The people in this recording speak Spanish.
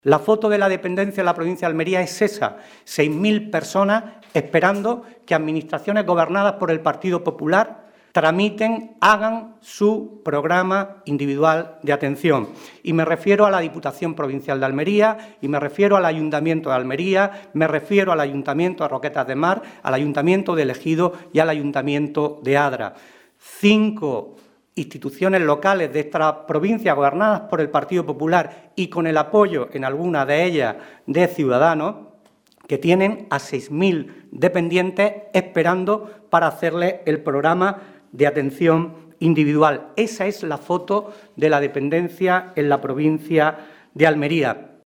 La foto de la dependencia en la provincia de Almería es esa, 6.000 personas esperando que administraciones gobernadas por el Partido Popular tramiten, hagan su programa individual de atención. Y me refiero a la Diputación Provincial de Almería, y me refiero al Ayuntamiento de Almería, me refiero al Ayuntamiento de Roquetas de Mar, al Ayuntamiento de Ejido y al Ayuntamiento de Adra. 5 instituciones locales de esta provincia gobernadas por el Partido Popular y con el apoyo en algunas de ellas de Ciudadanos, que tienen a 6.000 dependientes esperando para hacerle el programa de atención individual. Esa es la foto de la dependencia en la provincia de Almería.